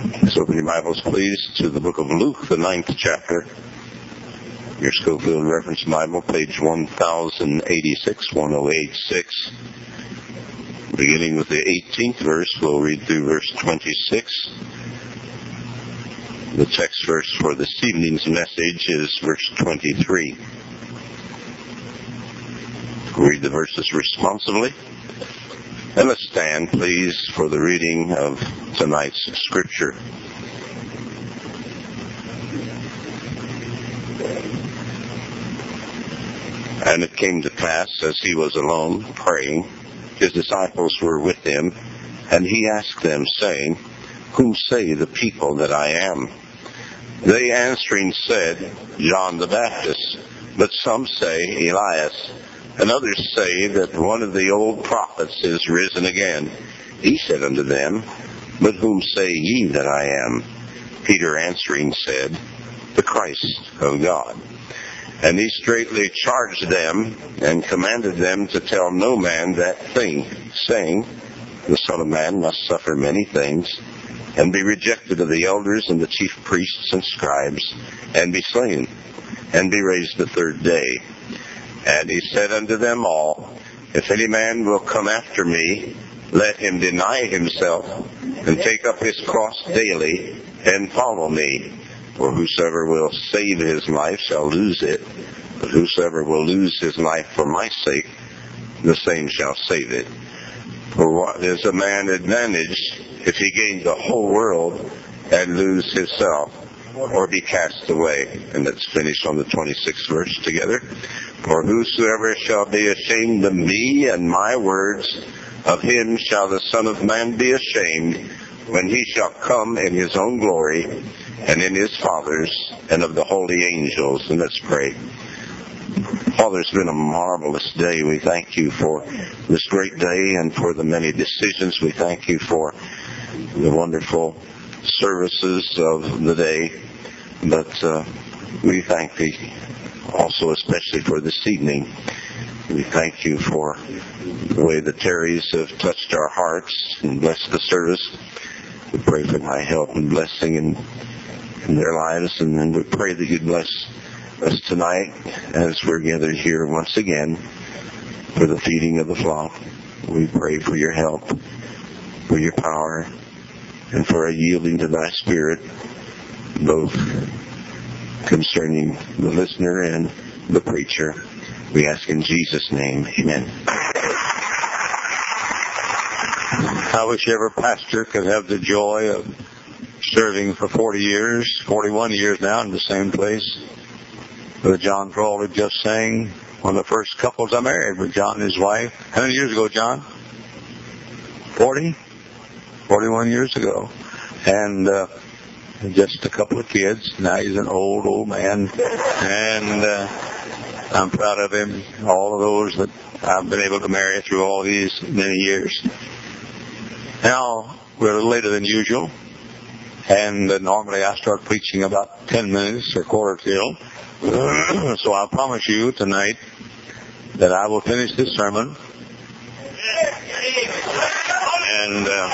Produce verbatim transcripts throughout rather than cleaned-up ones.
Let's open your Bibles, please, to the book of Luke, the ninth chapter. Your Schofield Reference Bible, page one thousand eighty-six, ten eighty-six. Beginning with the eighteenth verse, we'll read through verse twenty-six. The text verse for this evening's message is verse twenty-three. We'll read the verses responsively. And let's stand, please, for the reading of tonight's scripture. And it came to pass, as he was alone praying, his disciples were with him, and he asked them, saying, Whom say the people that I am? They answering said, John the Baptist, but some say Elias, and others say that one of the old prophets is risen again. He said unto them, But whom say ye that I am? Peter answering said, The Christ of God. And he straightly charged them, and commanded them to tell no man that thing, saying, The Son of Man must suffer many things, and be rejected of the elders and the chief priests and scribes, and be slain, and be raised the third day. And he said unto them all, If any man will come after me, let him deny himself, and take up his cross daily, and follow me. For whosoever will save his life shall lose it, but whosoever will lose his life for my sake, the same shall save it. For what is a man advantaged if he gain the whole world and lose himself, or be cast away? And let's finish on the twenty-sixth verse together. For whosoever shall be ashamed of me and my words, of him shall the Son of Man be ashamed, when he shall come in his own glory, and in his Father's, and of the holy angels. And let's pray. Father, it's been a marvelous day. We thank you for this great day and for the many decisions. We thank you for the wonderful services of the day. But uh, we thank thee also especially for this evening. We thank you for the way the Terrys have touched our hearts and blessed the service. We pray for thy help and blessing in, in their lives, and then we pray that you'd bless us tonight as we're gathered here once again for the feeding of the flock. We pray for your help, for your power, and for a yielding to thy Spirit, both concerning the listener and the preacher. We ask in Jesus' name, amen. I wish every pastor could have the joy of serving for forty years, forty-one years now in the same place. Brother John Crawley just sang, one of the first couples I married with John and his wife. How many years ago, John? forty? forty-one years ago. And uh, just a couple of kids. Now he's an old, old man. And uh, I'm proud of him, all of those that I've been able to marry through all these many years. Now, we're a little later than usual. And uh, normally I start preaching about ten minutes or quarter till. So I promise you tonight that I will finish this sermon. And uh,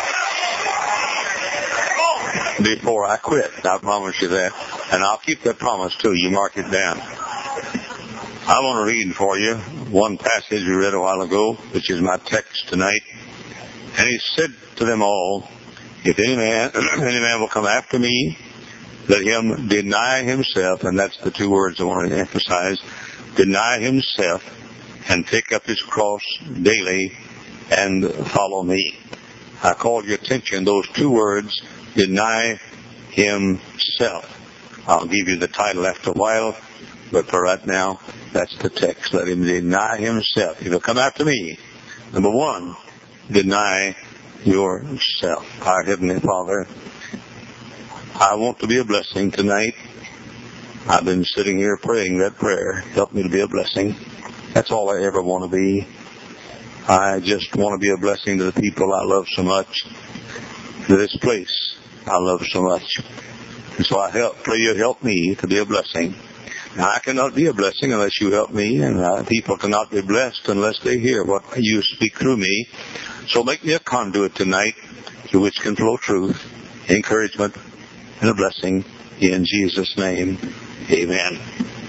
before I quit, I promise you that. And I'll keep that promise too. You mark it down. I want to read for you one passage we read a while ago, which is my text tonight. And he said to them all, If any man, any man will come after me, let him deny himself, and that's the two words I want to emphasize, deny himself and take up his cross daily and follow me. I call your attention, those two words, deny himself. I'll give you the title after a while, but for right now, that's the text. Let him deny himself. If he'll come after me, number one, deny yourself. Our Heavenly Father, I want to be a blessing tonight. I've been sitting here praying that prayer. Help me to be a blessing. That's all I ever want to be. I just want to be a blessing to the people I love so much, to this place I love so much. And so I help, pray you help me to be a blessing. Now, I cannot be a blessing unless you help me, and uh, people cannot be blessed unless they hear what you speak through me. So make me a conduit tonight through which can flow truth. encouragement, and a blessing in Jesus' name. Amen.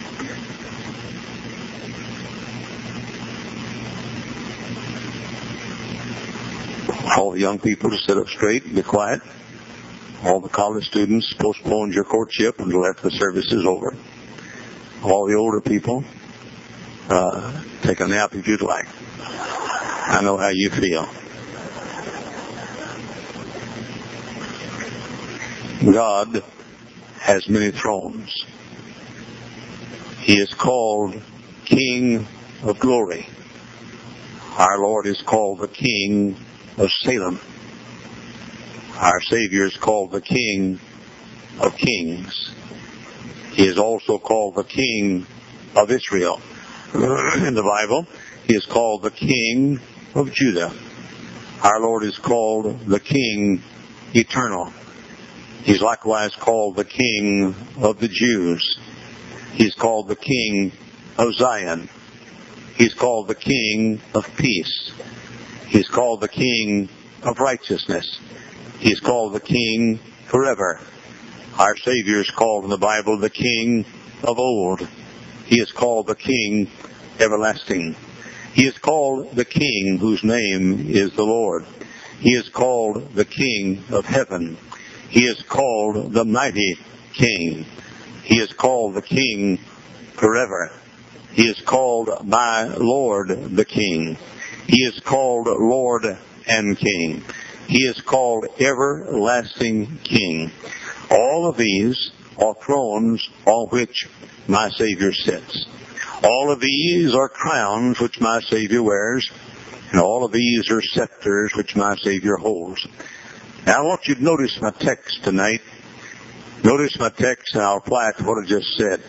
All the young people to sit up straight and be quiet. All the college students, postpone your courtship until after the service is over. All the older people, uh, take a nap if you'd like. I know how you feel. God has many thrones. He is called King of Glory. Our Lord is called the King of Salem. Our Savior is called the King of Kings. He is also called the King of Israel. In the Bible, He is called the King of Judah. Our Lord is called the King Eternal. He's likewise called the King of the Jews. He's called the King of Zion. He's called the King of Peace. He's called the King of Righteousness. He's called the King forever. Our Savior is called in the Bible the King of old. He is called the King everlasting. He is called the King whose name is the Lord. He is called the King of heaven. He is called the mighty King. He is called the King forever. He is called my Lord the King. He is called Lord and King. He is called everlasting King. All of these are thrones on which my Savior sits. All of these are crowns which my Savior wears. And all of these are scepters which my Savior holds. Now I want you to notice my text tonight. Notice my text and I'll apply it to what I just said.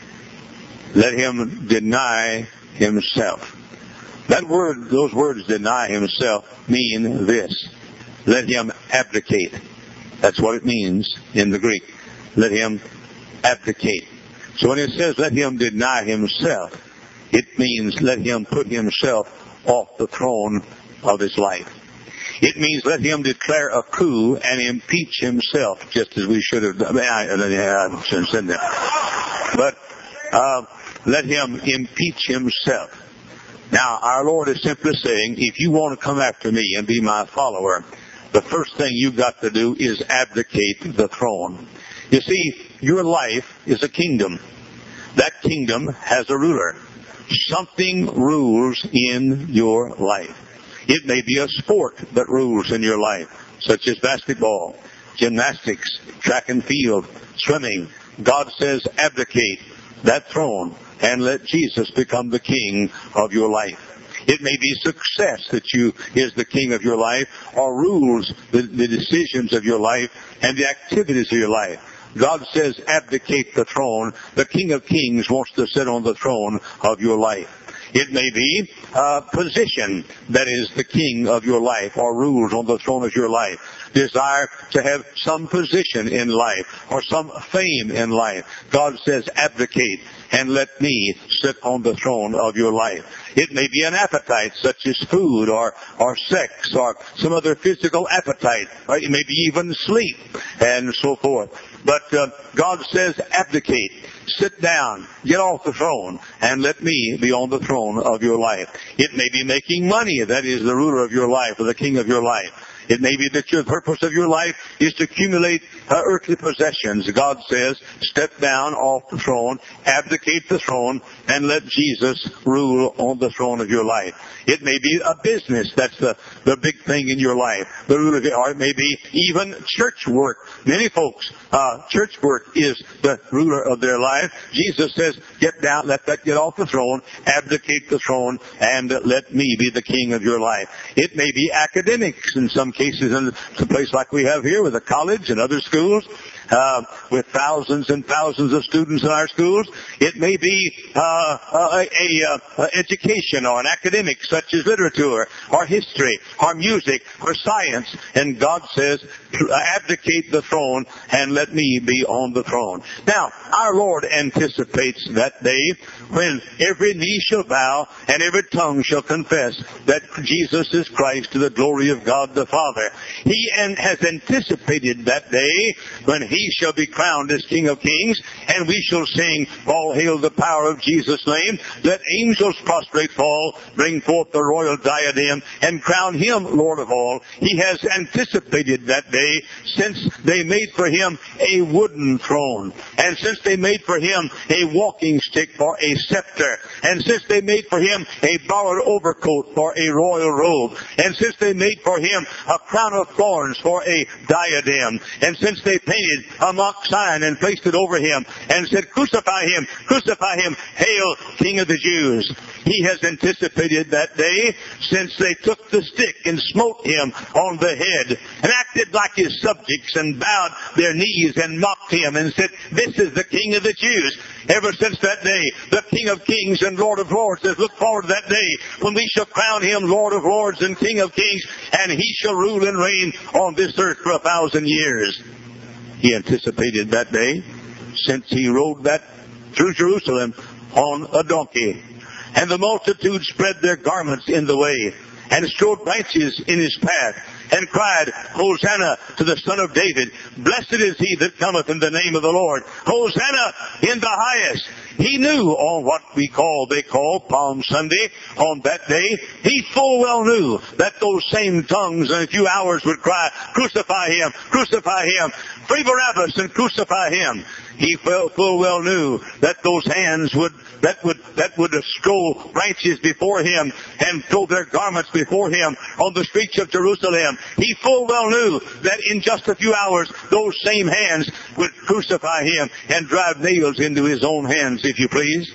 Let him deny himself. That word, those words, deny himself, mean this. Let him abdicate. That's what it means in the Greek. Let him abdicate. So when it says let him deny himself, it means let him put himself off the throne of his life. It means let him declare a coup and impeach himself, just as we should have done. I, I shouldn't have said that. But uh, let him impeach himself. Now, our Lord is simply saying, if you want to come after me and be my follower, the first thing you've got to do is abdicate the throne. You see, your life is a kingdom. That kingdom has a ruler. Something rules in your life. It may be a sport that rules in your life, such as basketball, gymnastics, track and field, swimming. God says abdicate that throne and let Jesus become the king of your life. It may be success that you is the king of your life, or rules the, the decisions of your life and the activities of your life. God says abdicate the throne. The King of Kings wants to sit on the throne of your life. It may be a position that is the king of your life or rules on the throne of your life. Desire to have some position in life or some fame in life. God says abdicate and let me sit on the throne of your life. It may be an appetite such as food or, or sex or some other physical appetite. Or it may be even sleep and so forth. But uh, God says abdicate. Sit down, get off the throne, and let me be on the throne of your life. It may be making money, that is the ruler of your life or the king of your life. It may be that the purpose of your life is to accumulate uh, earthly possessions. God says, step down off the throne, abdicate the throne, and let Jesus rule on the throne of your life. It may be a business. That's the, the big thing in your life. The ruler of it, or it may be even church work. Many folks, uh, church work is the ruler of their life. Jesus says, get down, let that get off the throne, abdicate the throne, and let me be the king of your life. It may be academics in some cases, in a place like we have here with a college and other schools, uh, with thousands and thousands of students in our schools. It may be uh, a, a, a education or an academic such as literature or history or music or science. And God says, abdicate the throne and let me be on the throne. Now, our Lord anticipates that day when every knee shall bow and every tongue shall confess that Jesus is Christ to the glory of God the Father. He and has anticipated that day when he shall be crowned as King of Kings, and we shall sing, all hail the power of Jesus' name. Let angels prostrate fall, bring forth the royal diadem, and crown him Lord of all. He has anticipated that day since they made for him a wooden throne, and since they made for him a walking stick for a scepter, and since they made for him a borrowed overcoat for a royal robe, and since they made for him a crown of thorns for a diadem, and since they painted a mock sign and placed it over him and said, crucify him, crucify him, hail King of the Jews. He has anticipated that day since they took the stick and smote him on the head and acted like his subjects and bowed their knees and mocked him and said, this is the King of the Jews. Ever since that day, the King of Kings and Lord of Lords has looked forward to that day when we shall crown him Lord of Lords and King of Kings, and he shall rule and reign on this earth for a thousand years. He anticipated that day since he rode that through Jerusalem on a donkey. And the multitude spread their garments in the way, and strewed branches in his path, and cried, Hosanna to the Son of David. Blessed is he that cometh in the name of the Lord. Hosanna in the highest. He knew on what we call, they call Palm Sunday, on that day. He full well knew that those same tongues in a few hours would cry, crucify him, crucify him, free Barabbas and crucify him. He full well knew that those hands would that would that would stroll branches before him and throw their garments before him on the streets of Jerusalem. He full well knew that in just a few hours those same hands would crucify him and drive nails into his own hands, if you please.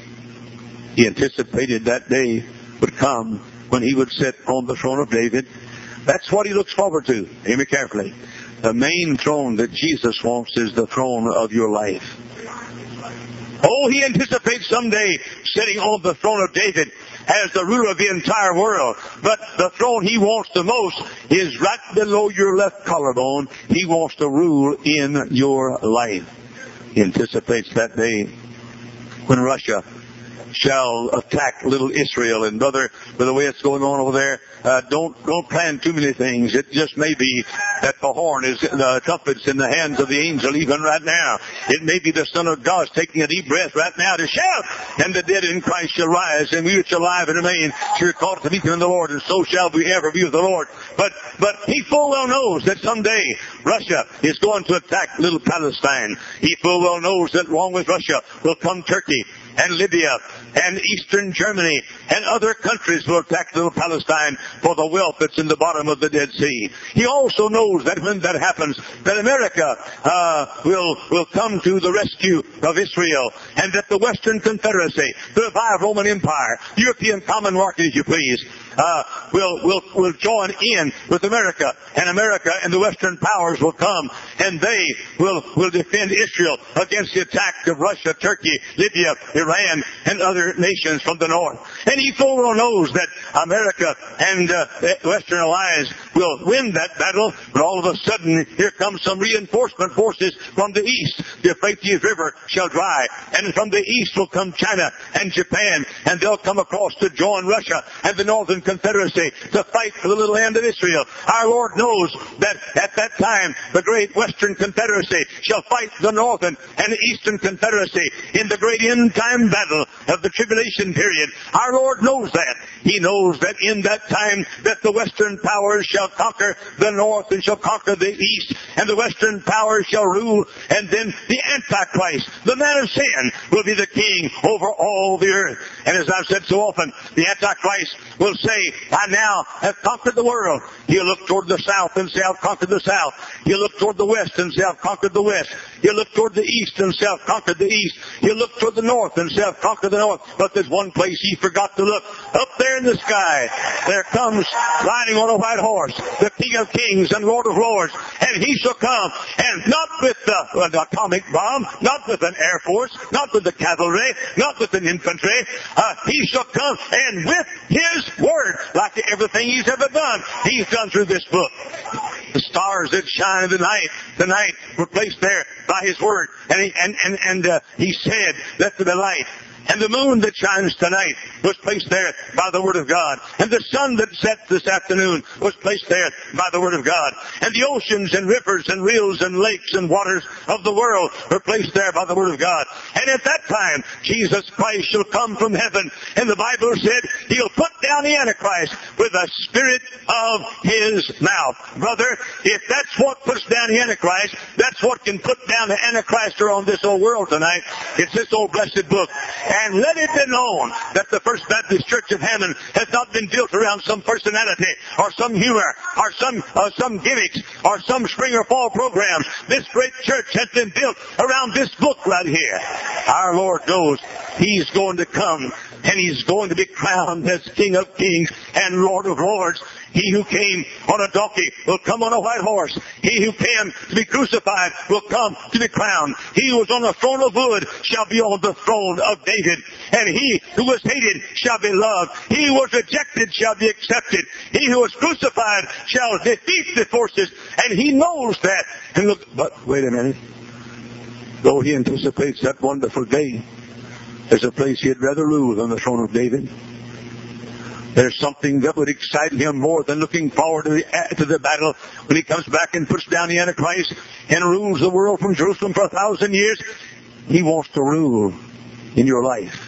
He anticipated that day would come when he would sit on the throne of David. That's what he looks forward to. Hear me carefully. The main throne that Jesus wants is the throne of your life. Oh, he anticipates someday sitting on the throne of David as the ruler of the entire world. But the throne he wants the most is right below your left collarbone. He wants to rule in your life. He anticipates that day when Russia shall attack little Israel. And brother, by the way it's going on over there, uh, don't don't plan too many things. It just may be that the horn is, the trumpet's in the hands of the angel even right now. It may be the Son of God taking a deep breath right now to shout, and the dead in Christ shall rise, and we which are alive and remain shall call to meet him in the Lord, and so shall we ever be with the Lord. But but he full well knows that someday Russia is going to attack little Palestine. He full well knows that along with Russia will come Turkey and Libya and Eastern Germany and other countries will attack little Palestine for the wealth that's in the bottom of the Dead Sea. He also knows that when that happens, that America uh, will will come to the rescue of Israel, and that the Western Confederacy, the revived Roman Empire, European Common Market, if you please, uh, will will will join in with America, and America and the Western powers will come, and they will will defend Israel against the attack of Russia, Turkey, Libya, Iran, and other nations from the north. And he full well knows that America and uh, the Western alliance will win that battle, but all of a sudden here comes some reinforcement forces from the east. The Euphrates River shall dry, and from the east will come China and Japan, and they'll come across to join Russia and the Northern Confederacy to fight for the little land of Israel. Our Lord knows that at that time the great Western Confederacy shall fight the Northern and the Eastern Confederacy in the great end time battle of the tribulation period. Our Lord knows that. He knows that in that time that the Western powers shall conquer the North and shall conquer the East, and the Western powers shall rule, and then the Antichrist, the man of sin, will be the king over all the earth. And as I've said so often, the Antichrist will say, I now have conquered the world. He'll look toward the south and say, I've conquered the south. He'll look toward the west and say, I've conquered the west. He'll look toward the east and say, I've conquered the east. He'll look toward the north and say, I've conquered the north. But there's one place he forgot to look. Up there in the sky, there comes riding on a white horse, the King of Kings and Lord of Lords. And he shall come, and not with the, uh, the atomic bomb, not with an air force, not with the cavalry, not with an infantry. Uh, he shall come, and with his word, like everything he's ever done, he's done through this book. The stars that shine in the night, the night were placed there by his word. And he, and, and, and uh, he said, let there be light. And the moon that shines tonight was placed there by the Word of God. And the sun that sets this afternoon was placed there by the Word of God. And the oceans and rivers and rills and lakes and waters of the world were placed there by the Word of God. And at that time, Jesus Christ shall come from heaven. And the Bible said He'll put down the Antichrist with the spirit of His mouth. Brother, if that's what puts down the Antichrist, that's what can put down the Antichrist on this old world tonight. It's this old blessed book. And let it be known that the First Baptist Church of Hammond has not been built around some personality or some humor or some uh, some gimmicks or some spring or fall programs. This great church has been built around this book right here. Our Lord knows He's going to come, and He's going to be crowned as King of Kings and Lord of Lords. He who came on a donkey will come on a white horse. He who came to be crucified will come to be crowned. He who was on the throne of wood shall be on the throne of David. And he who was hated shall be loved. He who was rejected shall be accepted. He who was crucified shall defeat the forces. And He knows that. And look, but wait a minute. Though He anticipates that wonderful day, there's a place He'd rather rule than the throne of David. There's something that would excite Him more than looking forward to the, to the battle when He comes back and puts down the Antichrist and rules the world from Jerusalem for a thousand years. He wants to rule in your life.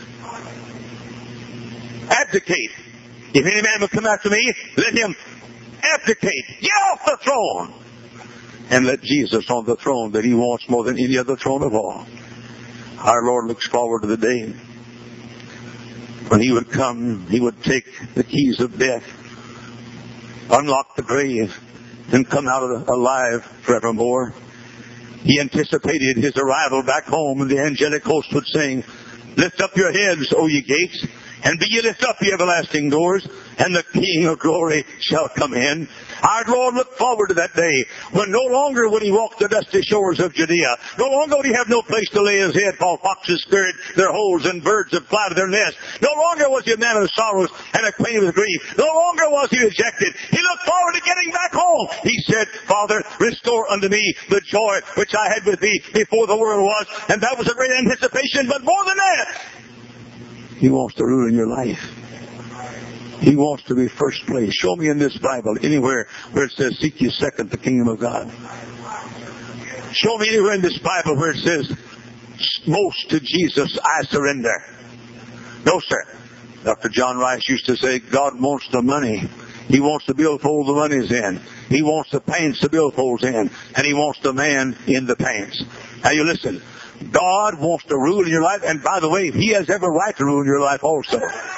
Abdicate. If any man will come after me, let him abdicate. Get off the throne. And let Jesus on the throne that He wants more than any other throne of all. Our Lord looks forward to the day when He would come, He would take the keys of death, unlock the grave, and come out of alive forevermore. He anticipated His arrival back home, and the angelic host would sing, "Lift up your heads, O ye gates, and be ye lift up, ye everlasting doors, and the King of glory shall come in." Our Lord looked forward to that day when no longer would He walk the dusty shores of Judea. No longer would He have no place to lay His head, while foxes skirt their holes and birds that fly to their nests. No longer was He a man of sorrows and acquainted with grief. No longer was He rejected. He looked forward to getting back home. He said, "Father, restore unto me the joy which I had with Thee before the world was." And that was a great anticipation. But more than that, He wants to rule in your life. He wants to be first place. Show me in this Bible anywhere where it says, "Seek ye second the kingdom of God." Show me anywhere in this Bible where it says, "Most to Jesus I surrender." No, sir. Doctor John Rice used to say, God wants the money. He wants the billfold the money's in. He wants the pants the billfold's in. And He wants the man in the pants. Now you listen. God wants to rule in your life. And by the way, He has every right to rule in your life also.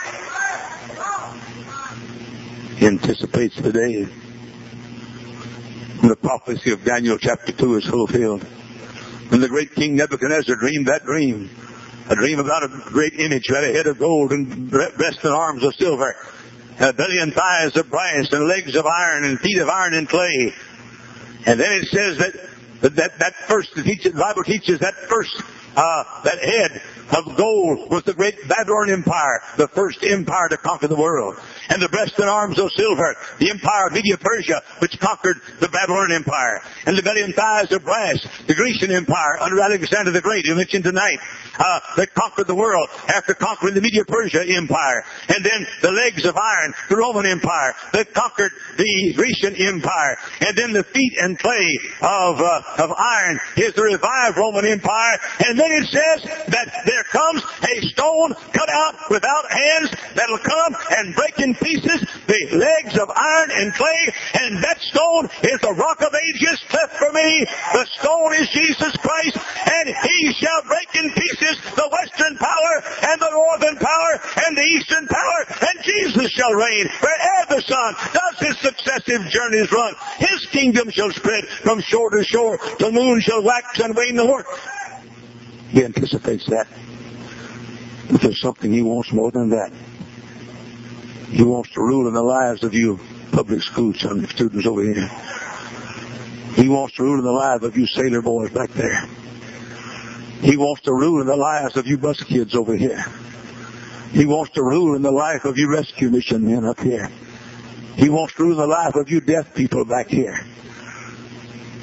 He anticipates the day when the prophecy of Daniel chapter two is fulfilled. When the great King Nebuchadnezzar dreamed that dream. A dream about a great image who had a head of gold and breast and arms of silver. And a belly and thighs of brass and legs of iron and feet of iron and clay. And then it says that that, that first, the, teaches, the Bible teaches that first, uh, that head of gold was the great Babylon Empire, the first empire to conquer the world. And the breast and arms of silver, the empire of Media-Persia, which conquered the Babylonian Empire. And the belly and thighs of brass, the Grecian Empire under Alexander the Great, who mentioned tonight, uh, that conquered the world after conquering the Media-Persia Empire. And then the legs of iron, the Roman Empire, that conquered the Grecian Empire. And then the feet and clay of, uh, of iron is the revived Roman Empire. And then it says that there comes a stone cut out without hands that'll come and break in pieces the legs of iron and clay, and that stone is the rock of ages cleft for me. The stone is Jesus Christ, and He shall break in pieces the western power and the northern power and the eastern power, and Jesus shall reign wherever the sun does His successive journeys run. His kingdom shall spread from shore to shore. The moon shall wax and wane no more. He anticipates that. But there's something He wants more than that. He wants to rule in the lives of you public school students over here. He wants to rule in the lives of you sailor boys back there. He wants to rule in the lives of you bus kids over here. He wants to rule in the life of you rescue mission men up here. He wants to rule in the life of you deaf people back here.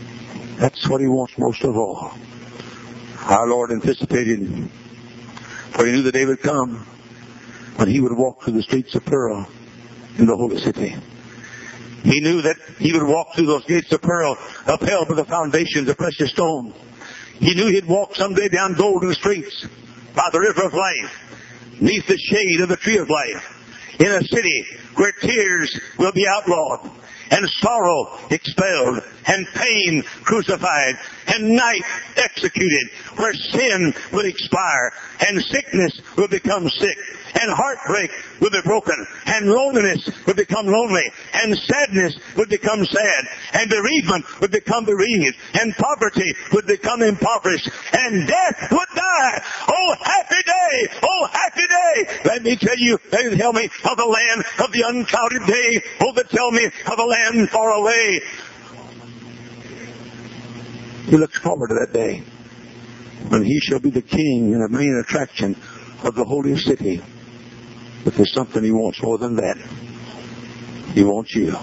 That's what He wants most of all. Our Lord anticipated For he knew the day would come when he would walk through the streets of pearl in the holy city. He knew that he would walk through those gates of pearl, upheld by the foundations of precious stone. He knew he'd walk someday down golden streets by the river of life, neath the shade of the tree of life, in a city where tears will be outlawed, and sorrow expelled, and pain crucified, and night executed, where sin will expire, and sickness will become sick, and heartbreak will be broken, and loneliness will become lonely, and sadness would become sad, and bereavement would become bereaved, and poverty would become impoverished, and death would die. Oh, happy day! Oh, happy day! Let me tell you, they tell me of the land of the unclouded day. Oh, they tell me of a land far away. He looks forward to that day when he shall be the king and the main attraction of the holy city. But there's something he wants more than that. He wants you.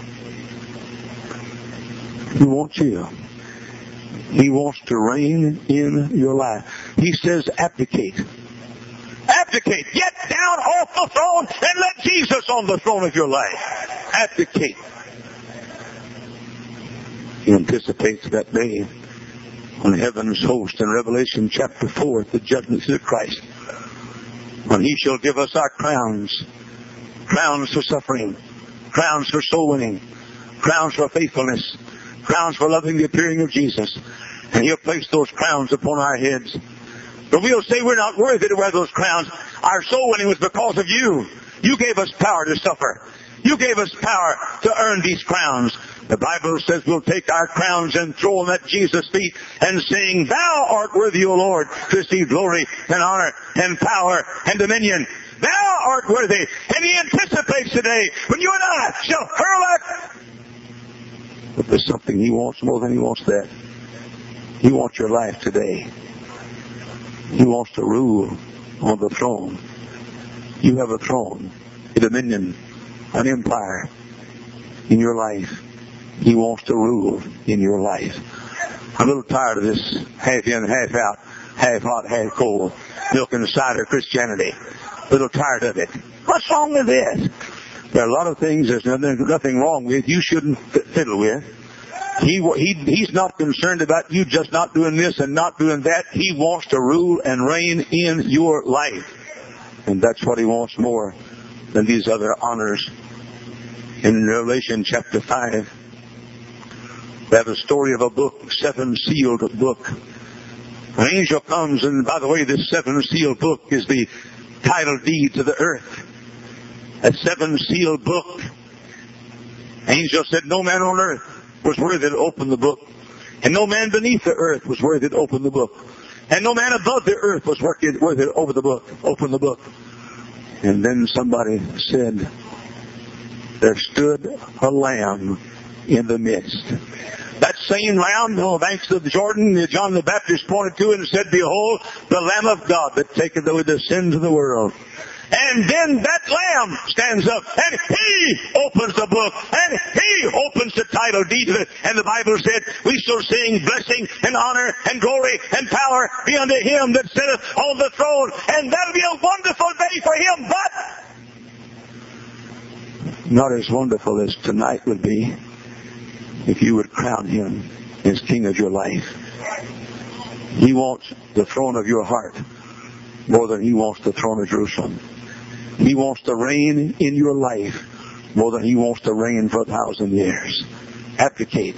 He wants you. He wants to reign in your life. He says, abdicate. Abdicate. Get down off the throne and let Jesus on the throne of your life. Abdicate. He anticipates that day when heaven's host in Revelation chapter four at the judgment seat of Christ, when he shall give us our crowns, crowns for suffering, crowns for soul winning, crowns for faithfulness, crowns for loving the appearing of Jesus. And he'll place those crowns upon our heads. But we'll say we're not worthy to wear those crowns. Our soul winning was because of you. You gave us power to suffer. You gave us power to earn these crowns. The Bible says we'll take our crowns and throw them at Jesus' feet and sing, Thou art worthy, O Lord, to receive glory and honor and power and dominion. Thou art worthy. And he anticipates today when you and I shall hurl at. But there's something he wants more than he wants that. He wants your life today. He wants to rule on the throne. You have a throne, a dominion, an empire in your life. He wants to rule in your life. I'm a little tired of this half in, half out, half hot, half cold, milk and cider Christianity. A little tired of it. What's wrong with this? There are a lot of things there's nothing, nothing wrong with. You shouldn't fiddle with. He, he, he's not concerned about you just not doing this and not doing that. He wants to rule and reign in your life. And that's what he wants more than these other honors. In Revelation chapter five, we have a story of a book, seven sealed book. An angel comes, and by the way, this seven sealed book is the title deed to the earth. A seven sealed book. Angel said, no man on earth was worthy to open the book. And no man beneath the earth was worthy to open the book. And no man above the earth was worthy to open the book. Open the book. And then somebody said, there stood a lamb in the midst. That same lamb on the banks of the Jordan, John the Baptist pointed to and said, behold, the Lamb of God that taketh away the sins of the world. And then that lamb stands up and he opens the book and he opens the title deed of it. And the Bible said, we shall sing blessing and honor and glory and power be unto him that sitteth on the throne. And that'll be a wonderful day for him, but not as wonderful as tonight would be if you would crown him as king of your life. He wants the throne of your heart more than he wants the throne of Jerusalem. He wants to reign in your life more than he wants to reign for a thousand years. Abdicate.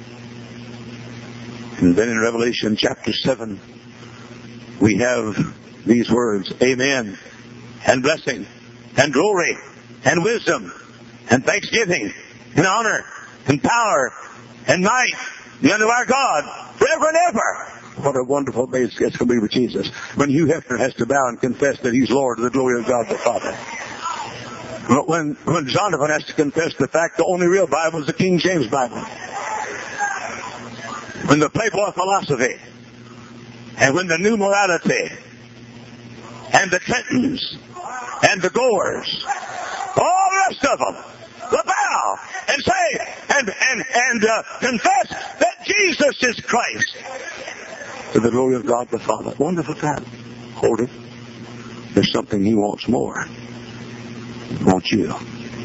And then in Revelation chapter seven, we have these words, amen, and blessing, and glory, and wisdom, and thanksgiving, and honor, and power, and might be unto our God forever and ever. What a wonderful day it's going to be with Jesus when Hugh Hefner has to bow and confess that he's Lord to the glory of God the Father. When, when Jonathan has to confess the fact the only real Bible is the King James Bible. When the Playboy philosophy, and when the new morality, and the Clintons, and the Goers, all the rest of them, will bow and say and and and uh, confess that Jesus is Christ to the glory of God the Father. Wonderful time. Hold it. there's something he wants more. He wants you.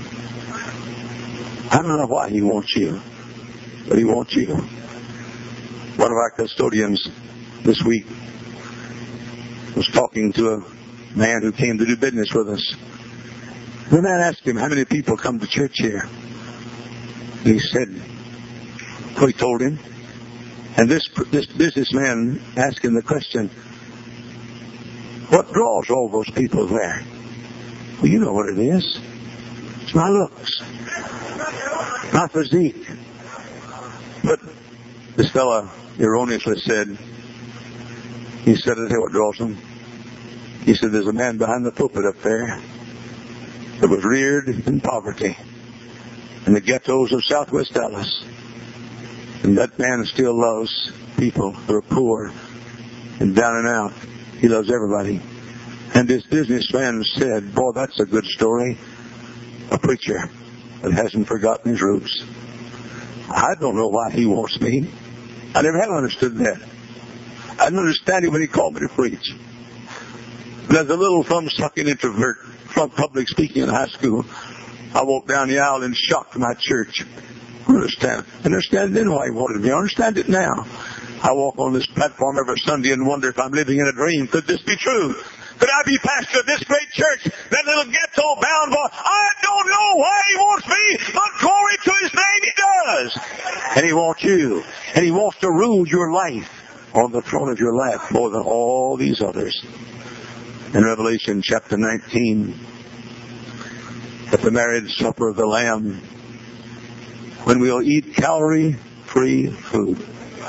I don't know why he wants you, but he wants you. One of our custodians this week was talking to a man who came to do business with us. The man asked him, how many people come to church here? And he said, so he told him. And this, this businessman asked him the question, what draws all those people there? Well, you know what it is. It's my looks. My physique. But this fellow erroneously said, he said, I tell you what draws them. He said, there's a man behind the pulpit up there that was reared in poverty in the ghettos of southwest Dallas. And that man still loves people who are poor and down and out. He loves everybody. And this businessman said, boy, that's a good story. A preacher that hasn't forgotten his roots. I don't know why he wants me. I never have understood that. I didn't understand it when he called me to preach. But as a little thumb-sucking introvert from public speaking in high school, I walked down the aisle in shock to my church. I understand. I understand then why he wanted me. I understand it now. I walk on this platform every Sunday and wonder if I'm living in a dream. Could this be true? Could I be pastor of this great church, that little ghetto-bound boy? I don't know why he wants me, but glory to his name, he does. And he wants you. And he wants to rule your life on the throne of your lap more than all these others. In Revelation chapter nineteen, at the marriage supper of the Lamb, when we'll eat calorie-free food.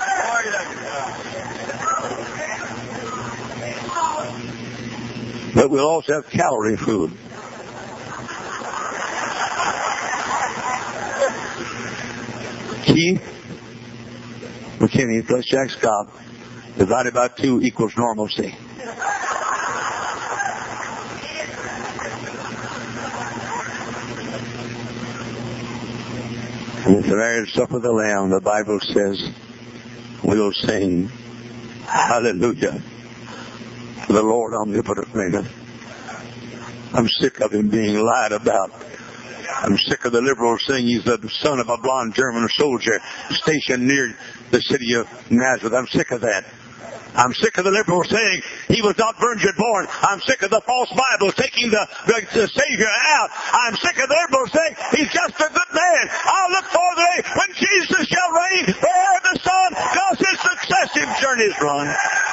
But we'll also have calorie food. Keith McKinney plus Jack Scott divided by two equals normalcy. And at the marriage supper of the Lamb, the Bible says, we'll sing, hallelujah, to the Lord omnipotent reigneth. I'm sick of him being lied about. I'm sick of the liberals saying he's the son of a blonde German soldier stationed near the city of Nazareth. I'm sick of that. I'm sick of the liberals saying he was not virgin born. I'm sick of the false Bible taking the, the, the Savior out. I'm sick of the liberals saying he's just a good man. I'll look for the day when Jesus shall reign wherever the sun does his successive journeys run.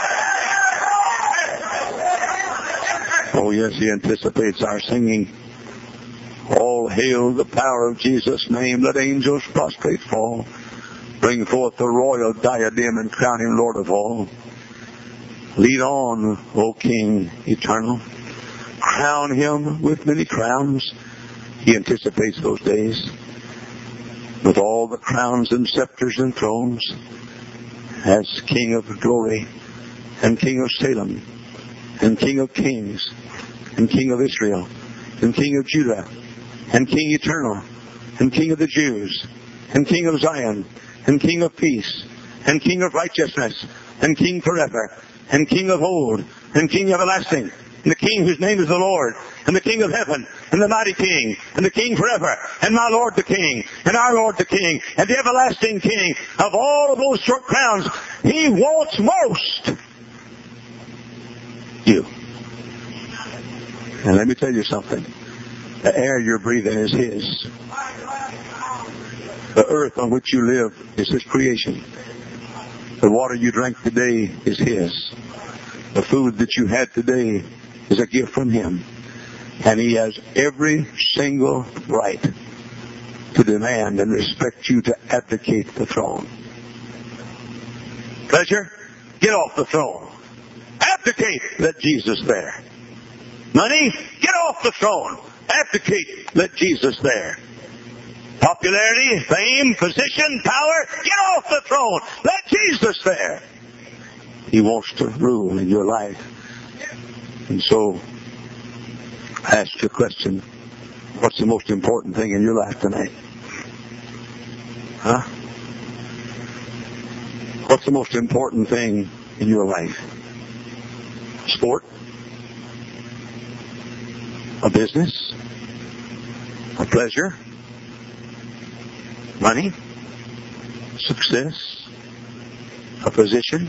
Oh yes, he anticipates our singing. All hail the power of Jesus' name. Let angels prostrate fall. Bring forth the royal diadem and crown him Lord of all. Lead on, O King eternal. Crown him with many crowns. He anticipates those days. With all the crowns and scepters and thrones. As King of glory and King of Salem and King of kings and King of Israel and King of Judah and King eternal and King of the Jews and King of Zion and King of peace and King of righteousness and King forever and King of old and King everlasting and the King whose name is the Lord and the King of heaven and the mighty King and the King forever and my Lord the King and our Lord the King and the everlasting King. Of all of those short crowns, he wants most you. And let me tell you something. The air you're breathing is his. The earth on which you live is his creation. The water you drank today is his. The food that you had today is a gift from him. And he has every single right to demand and respect you to abdicate the throne. Pleasure? Get off the throne. Abdicate. Let Jesus there. Money? Get off the throne. Abdicate. Let Jesus there. Popularity, fame, position, power? Get off the throne. Let Jesus there. He wants to rule in your life. And so, I ask you a question. What's the most important thing in your life tonight? Huh? What's the most important thing in your life? Sport? A business? A pleasure? Money? Success? A position?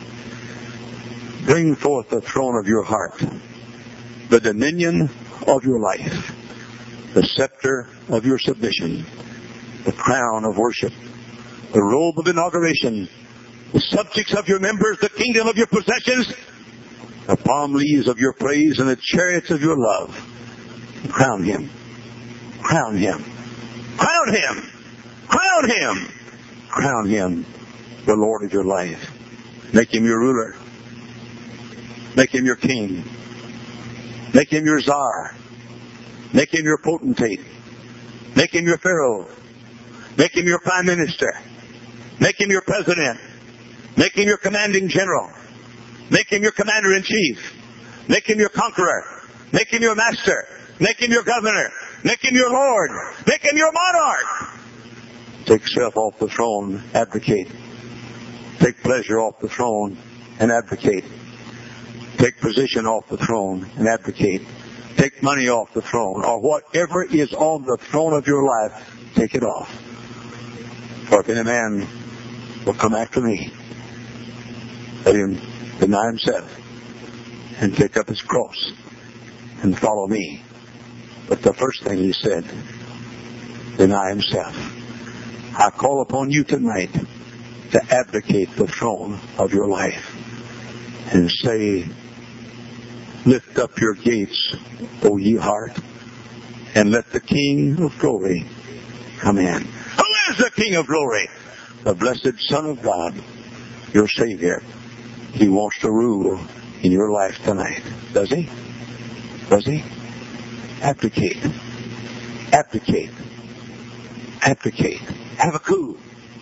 Bring forth the throne of your heart, the dominion of your life, the scepter of your submission, the crown of worship, the robe of inauguration, the subjects of your members, the kingdom of your possessions, the palm leaves of your praise, and the chariots of your love. Crown him. Crown him. Crown him. Crown him. Crown him the Lord of your life. Make him your ruler. Make him your king. Make him your czar. Make him your potentate. Make him your pharaoh. Make him your prime minister. Make him your president. Make him your commanding general. Make him your commander-in-chief. Make him your conqueror. Make him your master. Make him your governor. Make him your lord. Make him your monarch. Take self off the throne, advocate. Take pleasure off the throne and advocate. Take position off the throne and advocate. Take money off the throne, or whatever is on the throne of your life, take it off. For if any man will come after me, let him deny himself and take up his cross and follow me. But the first thing he said, deny himself. I call upon you tonight to advocate the throne of your life and say, lift up your gates, O ye heart, and let the King of glory come in. Who is the King of glory? The blessed Son of God, your Savior. He wants to rule in your life tonight. Does he? Does he? Advocate. Advocate. Advocate. Have a coup.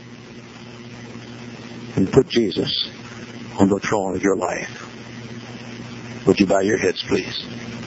And put Jesus on the throne of your life. Would you bow your heads, please?